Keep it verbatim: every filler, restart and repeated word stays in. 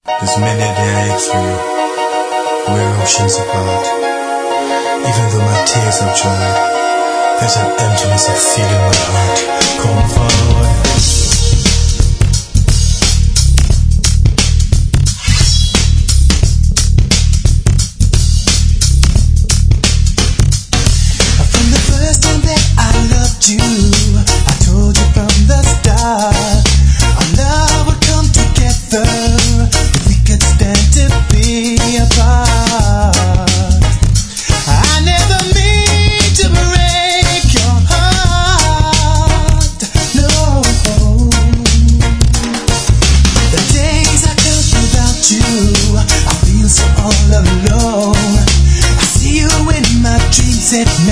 There's many days through, we're oceans apart. Even though my tears have dried, there's an emptiness I feel in my heart. Come forward. From the first time that I loved you, I told you from the start, our love would come together if we could stand to be apart. I never mean to break your heart, no. The days I count without you, I feel so all alone. I see you in my dreams at night.